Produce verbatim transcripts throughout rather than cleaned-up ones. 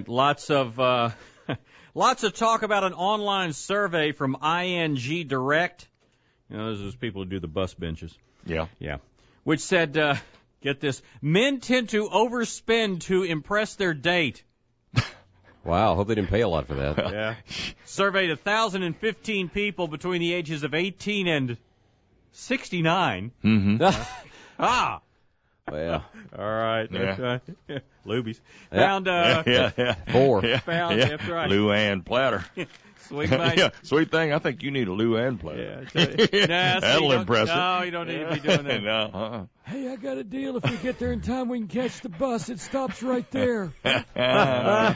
right, lots of uh, lots of talk about an online survey from I N G Direct. You know, those are those people who do the bus benches. Yeah. Yeah. Which said, uh, get this, men tend to overspend to impress their date. Wow, hope they didn't pay a lot for that. Yeah. Surveyed one thousand fifteen people between the ages of eighteen and sixty-nine. Mm-hmm. Ah! Well, all right. Yeah. Uh, Lubies. Yeah. Found, uh, yeah, yeah. Four. Yeah. Found, yeah. that's right. Luann platter. Sweet mate. Yeah, sweet thing. I think you need a Luann platter. Yeah, nah, so That'll you impress don't- No, you don't need to be doing that. no, uh-uh. hey, I got a deal. If we get there in time, we can catch the bus. It stops right there. Uh, yeah.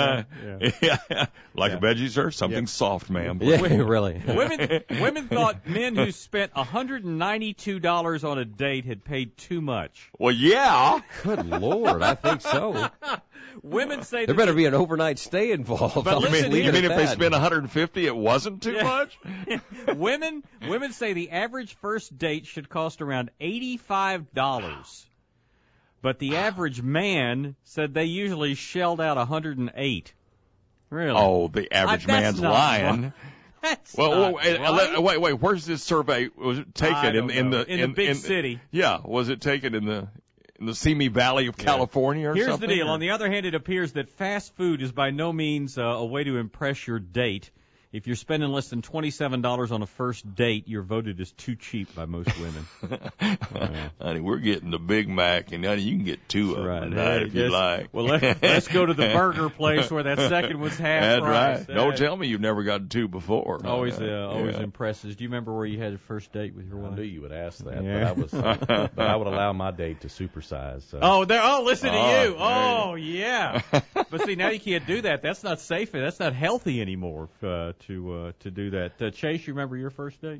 yeah. Like Yeah. a veggie, sir? Something Yeah. soft, ma'am. Yeah, really. Women women thought men who spent one hundred ninety-two dollars on a date had paid too much. Well, yeah. Good Lord, I think so. Women say There that better be an overnight stay involved. But I'll listen just You mean, leave you it mean at if they that. spent one hundred fifty, it wasn't too Yeah. much? women women say the average first date should cost around eighty-five dollars. But the average man said they usually shelled out one hundred eight. Really? Oh, the average Uh, that's man's not lying. right. That's Well, not wait, right. wait, wait. Where's this survey? Was it taken I in, don't in know. the In the big city. Yeah, was it taken in the in the Simi Valley of California or Here's something? the deal. or- On the other hand, it appears that fast food is by no means uh, a way to impress your date. If you're spending less than twenty-seven dollars on a first date, you're voted as too cheap by most women. Yeah. Honey, we're getting the Big Mac, and honey, you can get two of them Right. tonight Hey, if you just- like. Well, let, let's go to the burger place where that second was half That's price. right. Don't Uh, tell me you've never gotten two before. Always, uh, always Yeah. impresses. Do you remember where you had a first date with your I wife? knew you would ask that, Yeah. but I was, uh, but I would allow my date to supersize. So. Oh, there. Oh, listen to Oh, you. there Oh, yeah. But see, now you can't do that. That's not safe. That's not healthy anymore uh, to uh, to do that. Uh, Chase, you remember your first date?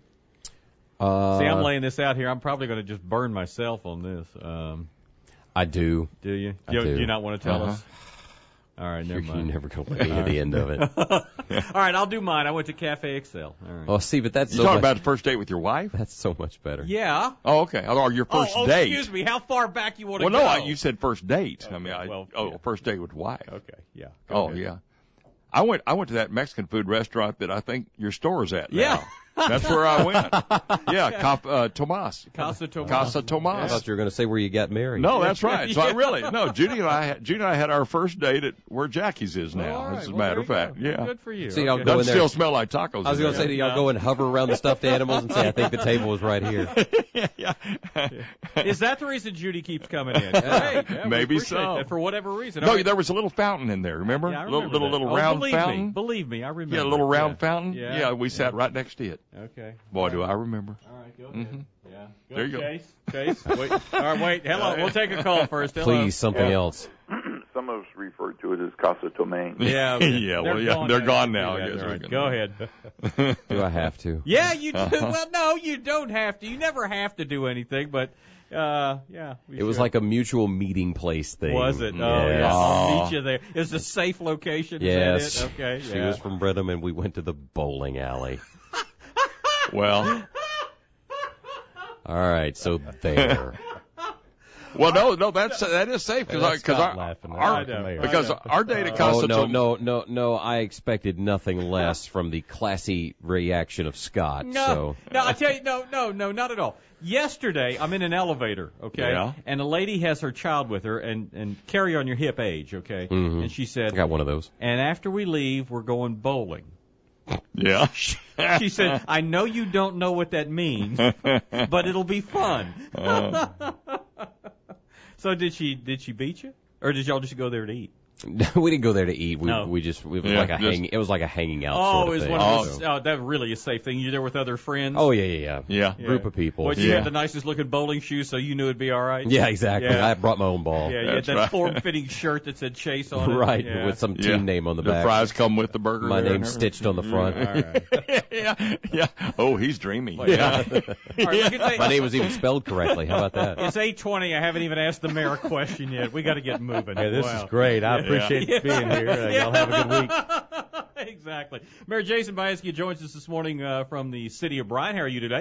Uh, See, I'm laying this out here. I'm probably going to just burn myself on this. Um, I do. do you? I you, do. do you not want to tell Uh-huh. us? All right, never You're, mind. you're never going to get to the end of it. All right, I'll do mine. I went to Cafe Excel. All right. Oh, see, but that's You so talking much, about the first date with your wife? that's so much better. Yeah. Oh, okay. Or your first oh, oh, date. excuse me. How far back you want to Well, go? no, I, you said first date. I Okay, mean, I, well, oh, yeah. first date with wife. Okay, yeah. Go Oh, ahead. yeah. I went. I went to that Mexican food restaurant that I think your store is at. Now. Yeah. That's where I went. Yeah, Cap, uh, Tomas. Casa Tomas. Casa I Tomas. thought you were going to say where you got married. No, that's right. So I Yeah. really no. Judy and I, had- Judy and I had our first date at where Jackie's is now. All right, As a well, matter of there you fact, go. yeah. Good for you. See, I'll Okay. go Doesn't in there. still smell like tacos. I was in going to say, there. do y'all go and hover around the stuffed animals and say, I think the table is right here? yeah. Is that the reason Judy keeps coming in? Hey, yeah, we Maybe appreciate so. that for whatever reason. No, All right. there was a little fountain in there. Remember? Yeah, I little remember little that. little Oh, round believe fountain. Me, believe me, I remember. Yeah, a little round Yeah. fountain. Yeah. Yeah, we sat Yeah. right next to it. Okay. Boy, do I remember. All right, go ahead. Mhm. Yeah. Go, There you go. Chase. Chase. Wait. All right, wait. Hello. We'll take a call first. Hello. Please, something Yeah. else. Some of us refer to it as Casa Tomaine. Yeah. okay. Yeah, well, yeah, they're gone now, I guess All we right, can- Go ahead. Do I have to? Yeah, you do. Well, no, you don't have to. You never have to do anything, but uh, yeah. we It was should. like a mutual meeting place thing. Was it? Oh, Yes. yeah. I'll Oh. meet you there. It's a safe location. Is Yes. that it? Okay. She yeah. was from Brenham, and we went to the bowling alley. Well, All right, so there. well, no, no, that's that is safe because Let's because stop our, laughing at our that, the mayor. because I know. our date at Uh, Casa Oh, no, Tom- no, no, no. I expected nothing less from the classy reaction of Scott. No, So no, I tell you, no, no, no, not at all. Yesterday, I'm in an elevator, okay, Yeah. and a lady has her child with her, and and carry on your hip age, okay, Mhm. and she I said, got one of those. and after we leave, we're going bowling. Yeah. She said, I know you don't know what that means, but it'll be fun. Uh, So did she did she beat you, or did y'all just go there to eat? We didn't go there to eat. We No. we just it was Yeah, like a just- hang. It was like a hanging out Oh, sort it of was thing. one of Oh. those. Oh, that really a safe thing. You there with other friends? Oh yeah, yeah, yeah. yeah. Yeah. Group of people. Well, you Yeah. had the nicest looking bowling shoes, so you knew it'd be all right. Yeah, exactly. Yeah. I brought my own ball. Yeah, you had That's that right. form-fitting shirt that said Chase on it. Right, Yeah. with some team Yeah. name on the The back. fries come with the burger. My there name's and stitched on the front. All right. yeah, yeah. Oh, he's dreamy. Yeah. Yeah. All right, look at My name was even spelled correctly. How about that? It's eight twenty. I haven't even asked the mayor a question yet. We got to get moving. Hey, this Wow. is great. I appreciate you being here. Uh, Y'all have a good week. Exactly. Mayor Jason Baesky joins us this morning uh, from the city of Bryan. How are you today?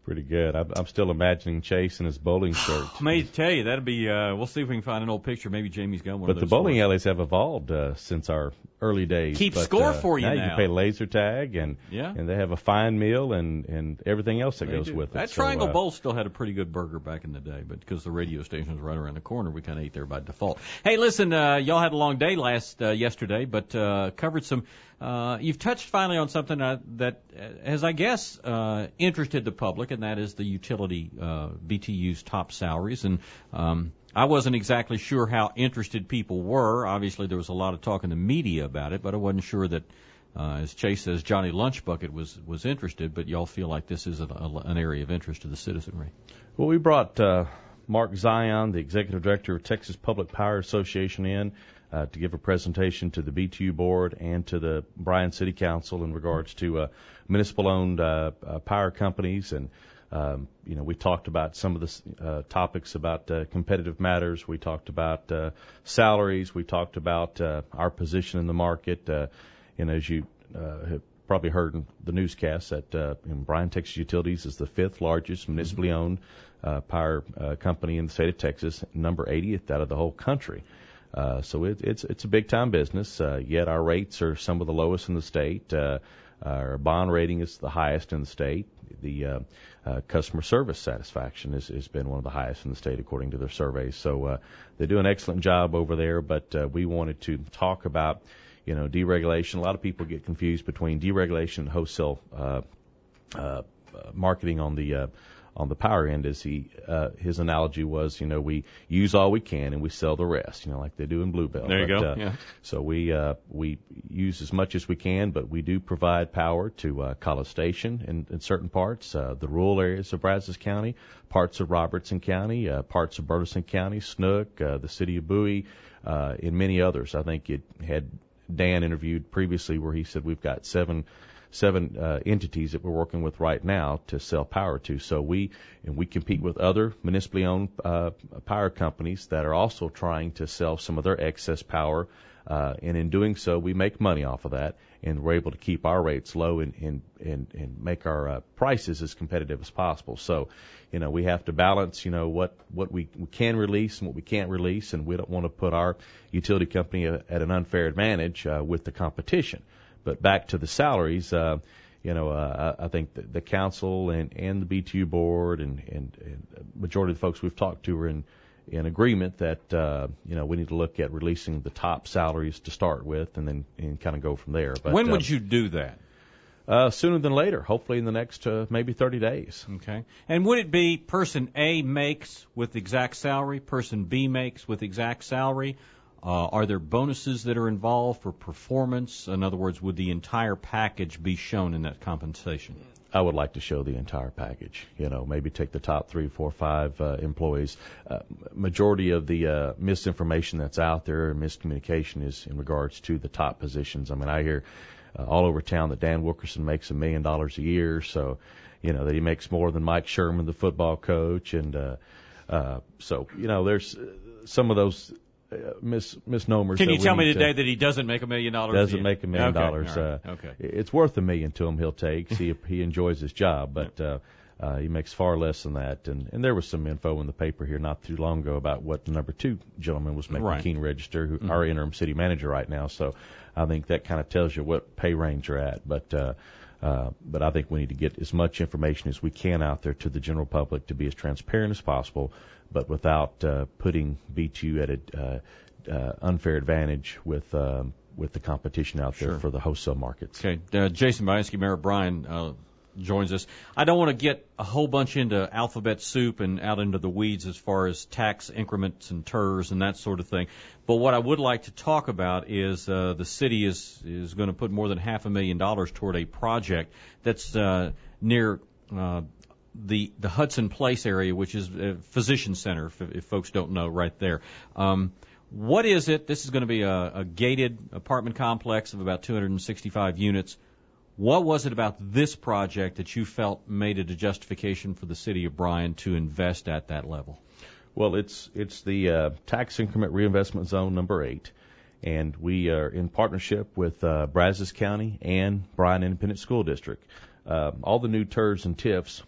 Pretty good. I'm, I'm still imagining Chase in his bowling shirt. May tell you that'd be. Uh, we'll see if we can find an old picture. Maybe Jamie's got one. But of the those bowling for us. alleys have evolved uh, since our early days. Keep but, score uh, for you now. now. You can pay laser tag, and Yeah. and they have a fine meal and and everything else that They goes do. with it. That So, Triangle uh, Bowl still had a pretty good burger back in the day, but because the radio station was right around the corner, we kind of ate there by default. Hey, listen, uh, y'all had a long day last uh, yesterday, but uh, covered some. Uh, you've touched finally on something uh, that has, I guess, uh, interested the public, and that is the utility uh, B T U's top salaries. And um, I wasn't exactly sure how interested people were. Obviously, there was a lot of talk in the media about it, but I wasn't sure that. Uh, as Chase says, Johnny Lunchbucket was was interested, but y'all feel like this is a, a, an area of interest to the citizenry. Well, we brought uh, Mark Zion, the executive director of Texas Public Power Association, in uh, to give a presentation to the B T U board and to the Bryan City Council in regards to uh, municipal-owned uh, uh, power companies. And um, you know, we talked about some of the uh, topics about uh, competitive matters. We talked about uh, salaries. We talked about uh, our position in the market. Uh, And as you uh, have probably heard in the newscast, that uh, in Bryan Texas Utilities is the fifth largest municipally owned uh, power uh, company in the state of Texas, number eightieth out of the whole country. Uh, so it, it's it's a big time business. Uh, yet our rates are some of the lowest in the state. Uh, our bond rating is the highest in the state. The uh, uh, customer service satisfaction has, has been one of the highest in the state according to their surveys. So uh, they do an excellent job over there. But uh, we wanted to talk about. You know, deregulation. A lot of people get confused between deregulation and wholesale uh, uh, marketing on the uh, on the power end. As he uh, his analogy was, you know, we use all we can and we sell the rest. You know, like they do in Bluebell. There you but, go. Uh, yeah. So we uh, we use as much as we can, but we do provide power to uh, College Station in, in certain parts, uh, the rural areas of Brazos County, parts of Robertson County, uh, parts of Burleson County, Snook, uh, the city of Bowie, uh, and many others. I think it had. Dan interviewed previously where he said we've got seven seven uh, entities that we're working with right now to sell power to. So we and we compete with other municipally owned uh, power companies that are also trying to sell some of their excess power. Uh, and in doing so, we make money off of that, and we're able to keep our rates low and and and, and make our uh, prices as competitive as possible. So, you know, we have to balance, you know, what what we, we can release and what we can't release, and we don't want to put our utility company at an unfair advantage uh, with the competition. But back to the salaries, uh, you know, uh, I think the, the council and and the B T U board and and, and majority of the folks we've talked to are in. in agreement that, uh, you know, we need to look at releasing the top salaries to start with and then and kind of go from there. But, when would uh, you do that? Uh, sooner than later, hopefully in the next uh, maybe thirty days. Okay. And would it be person A makes with exact salary, person B makes with exact salary? Uh, are there bonuses that are involved for performance? In other words, would the entire package be shown in that compensation? I would like to show the entire package. You know, maybe take the top three, four, five uh, employees. Uh, majority of the uh, misinformation that's out there and miscommunication is in regards to the top positions. I mean, I hear uh, all over town that Dan Wilkerson makes a million dollars a year, so you know that he makes more than Mike Sherman, the football coach, and uh, uh, so you know there's uh, some of those. Uh, mis- misnomers. Can you that we tell me need today to, that he doesn't make a million dollars? doesn't a make a million okay, dollars? all right, Uh, okay. It's worth a million to him. He'll take. See if he enjoys his job, but uh, uh, he makes far less than that. And, and there was some info in the paper here not too long ago about what the number two gentleman was making. Right. Keene Register, who Mm-hmm. our interim city manager right now. So I think that kind of tells you what pay range you're at. But uh, uh, but I think we need to get as much information as we can out there to the general public to be as transparent as possible, but without uh, putting B T U at a uh, Uh, unfair advantage with um, with the competition out there Sure. for the wholesale markets. Okay. Uh, Jason Bianski, Mayor Bryan, uh, joins us. I don't want to get a whole bunch into alphabet soup and out into the weeds as far as tax increments and T E R S and that sort of thing. But what I would like to talk about is uh, the city is is going to put more than half a million dollars toward a project that's uh, near uh, the the Hudson Place area, which is a physician center, if, if folks don't know, right there. Um, What is it? This is going to be a, a gated apartment complex of about two hundred sixty-five units. What was it about this project that you felt made it a justification for the city of Bryan to invest at that level? Well, it's it's the uh, tax increment reinvestment zone number eight, and we are in partnership with uh, Brazos County and Bryan Independent School District. Uh, all the new T E R S and T I Fs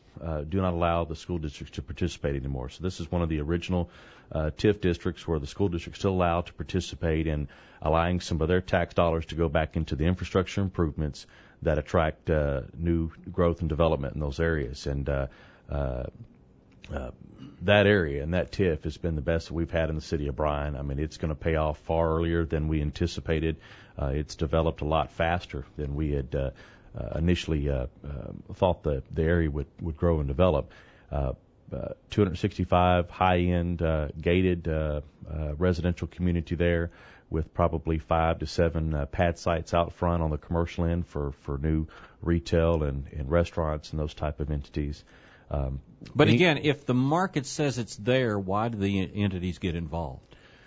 uh, do not allow the school districts to participate anymore. So this is one of the original uh, T I F districts where the school districts still allowed to participate in allowing some of their tax dollars to go back into the infrastructure improvements that attract uh, new growth and development in those areas. And uh, uh, uh, that area and that T I F has been the best that we've had in the city of Bryan. I mean, it's going to pay off far earlier than we anticipated. Uh, it's developed a lot faster than we had uh, uh, initially uh, uh, thought the, the area would, would grow and develop. Uh, uh, two hundred sixty-five high-end uh, gated uh, uh, residential community there with probably five to seven uh, pad sites out front on the commercial end for, for new retail and, and restaurants and those type of entities. Um, but again, if the market says it's there, why do the entities get involved?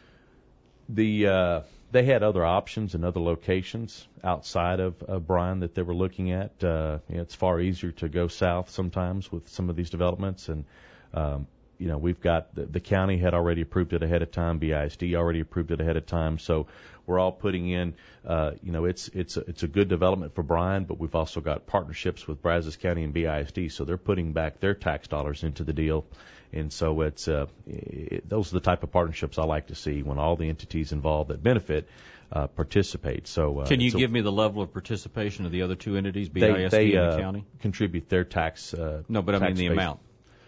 The uh, they had other options and other locations outside of, of Bryan that they were looking at. Uh, you know, it's far easier to go south sometimes with some of these developments, and um, you know we've got the, the county had already approved it ahead of time. B I S D already approved it ahead of time, so we're all putting in. Uh, you know, it's it's a, it's a good development for Bryan, but we've also got partnerships with Brazos County and B I S D, so they're putting back their tax dollars into the deal. And so it's uh, it, those are the type of partnerships I like to see when all the entities involved that benefit uh, participate. So uh, can you so give me the level of participation of the other two entities, B they, I S D they, and uh, the county? Contribute their tax. Uh, no, but I mean the base, amount.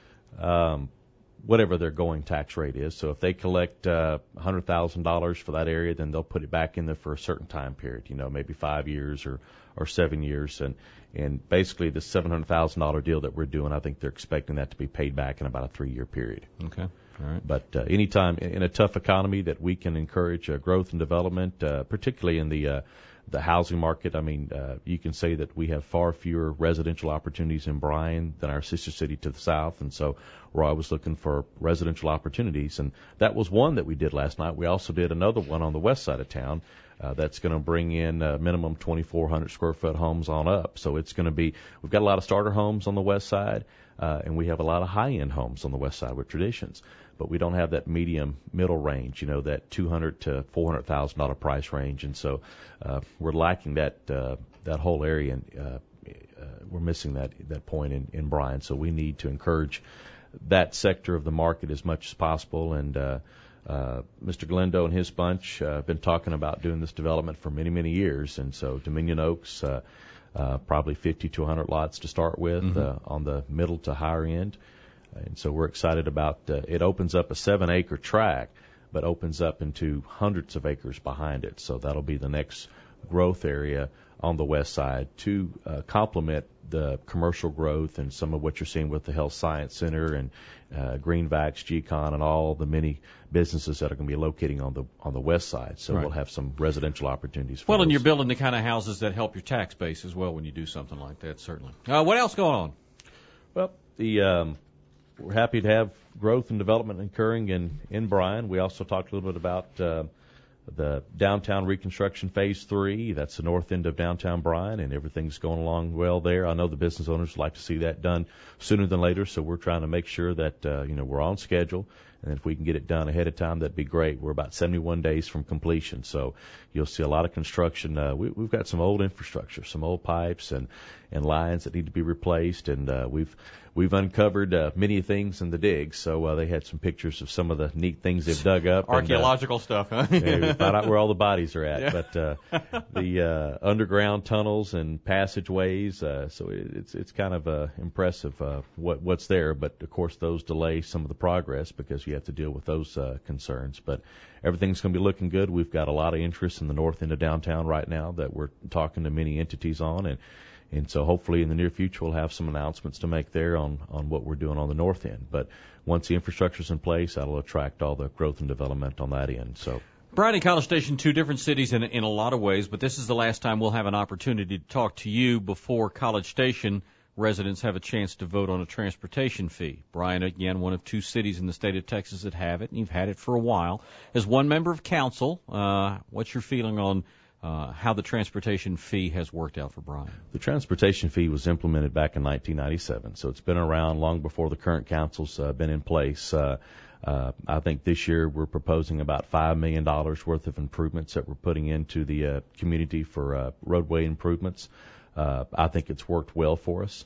Um, whatever their going tax rate is. So if they collect uh, one hundred thousand dollars for that area, then they'll put it back in there for a certain time period. You know, maybe five years or or seven years, and and basically the seven hundred thousand dollar deal that we're doing, I think they're expecting that to be paid back in about a three year period. Okay, all right. But uh, anytime in, in a tough economy that we can encourage uh, growth and development, uh, particularly in the uh, the housing market. I mean, uh, you can say that we have far fewer residential opportunities in Bryan than our sister city to the south, and so we're always looking for residential opportunities. And that was one that we did last night. We also did another one on the west side of town. Uh, that's going to bring in uh, minimum twenty-four hundred square foot homes on up. So it's going to be, we've got a lot of starter homes on the west side, uh, and we have a lot of high-end homes on the west side with Traditions. But we don't have that medium middle range, you know, that two hundred to four hundred thousand dollar price range, and so uh, we're lacking that uh, that whole area, and uh, uh, we're missing that that point in, in Bryan. So we need to encourage that sector of the market as much as possible. And uh, uh, Mister Glendo and his bunch uh, have been talking about doing this development for many many years, and so Dominion Oaks, uh, uh, probably fifty to one hundred lots to start with, mm-hmm. uh, on the middle to higher end. And so we're excited about uh, it. Opens up a seven acre tract, but opens up into hundreds of acres behind it. So that'll be the next growth area on the west side to uh, complement the commercial growth and some of what you're seeing with the Health Science Center and uh, GreenVax, G-Con, and all the many businesses that are going to be locating on the on the west side. So right. We'll have some residential opportunities for Well, those. And you're building the kind of houses that help your tax base as well when you do something like that, certainly. Uh, what else going on? Well, the um, we're happy to have growth and development occurring in, in Bryan. We also talked a little bit about uh, the downtown reconstruction phase three. That's the north end of downtown Bryan, and everything's going along well there. I know the business owners would like to see that done sooner than later, so we're trying to make sure that uh, you know we're on schedule. And if we can get it done ahead of time, that'd be great. We're about seventy-one days from completion, so you'll see a lot of construction. Uh, we, we've got some old infrastructure, some old pipes and, and lines that need to be replaced, and uh, we've we've uncovered uh, many things in the digs. So uh, they had some pictures of some of the neat things they've dug up. Archaeological and, uh, stuff, huh? Yeah, we found out where all the bodies are at. Yeah. But uh, the uh, underground tunnels and passageways, uh, so it, it's it's kind of uh, impressive uh, what what's there. But of course, those delay some of the progress because you have to deal with those uh, concerns. But everything's going to be looking good. We've got a lot of interest in the north end of downtown right now that we're talking to many entities on, and and so hopefully in the near future we'll have some announcements to make there on on what we're doing on the north end. But once the infrastructure's in place, that'll attract all the growth and development on that end. So. Bryan and College Station, two different cities in in a lot of ways, but this is the last time we'll have an opportunity to talk to you before College Station residents have a chance to vote on a transportation fee. Bryan, again, one of two cities in the state of Texas that have it, and you've had it for a while. As one member of council, uh, what's your feeling on uh, how the transportation fee has worked out for Bryan? The transportation fee was implemented back in nineteen ninety-seven, so it's been around long before the current council's uh, been in place. Uh, uh, I think this year we're proposing about five million dollars worth of improvements that we're putting into the uh, community for uh, roadway improvements. Uh, I think it's worked well for us.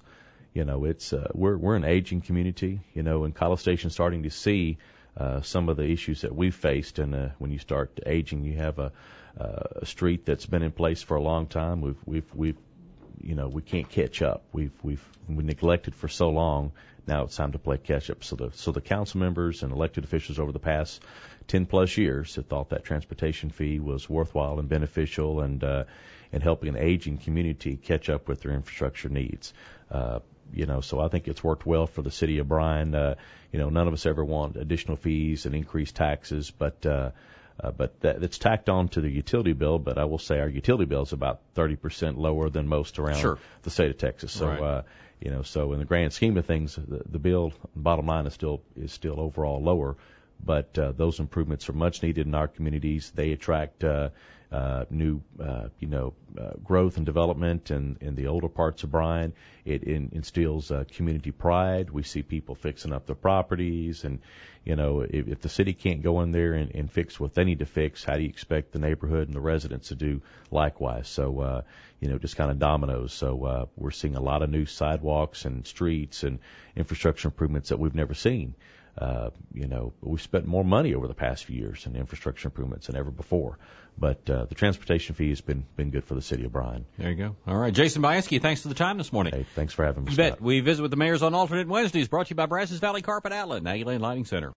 you know, it's uh, we're we're an aging community, you know, and College Station's starting to see uh, some of the issues that we've faced. And uh, when you start aging, you have a, uh, a street that's been in place for a long time. We've we've we've you know, we can't catch up. We've we've we neglected for so long. Now it's time to play catch up. So the so the council members and elected officials over the past ten plus years have thought that transportation fee was worthwhile and beneficial, and uh, and helping an aging community catch up with their infrastructure needs. Uh, you know, so I think it's worked well for the city of Bryan. Uh, you know, none of us ever want additional fees and increased taxes, but uh, Uh, but that, it's tacked on to the utility bill. But I will say our utility bill is about thirty percent lower than most around Sure. the state of Texas. So, Right. uh, you know, so in the grand scheme of things, the, the bill, bottom line, is still is still overall lower. But uh, those improvements are much needed in our communities. They attract uh, uh, new, uh, you know, uh, growth and development in, in the older parts of Bryan. It in, instills uh, community pride. We see people fixing up their properties, and you know, if, if the city can't go in there and, and fix what they need to fix, how do you expect the neighborhood and the residents to do likewise? So, uh, you know, just kind of dominoes. So uh, we're seeing a lot of new sidewalks and streets and infrastructure improvements that we've never seen. Uh, you know, we've spent more money over the past few years in infrastructure improvements than ever before. But uh, the transportation fee has been been good for the city of Bryan. There you go. All right. Jason Bayeski, thanks for the time this morning. Hey, thanks for having me. You Scott. bet. We visit with the mayors on alternate Wednesdays, brought to you by Brazos Valley Carpet Outlet and Aggie Lane Lighting Center.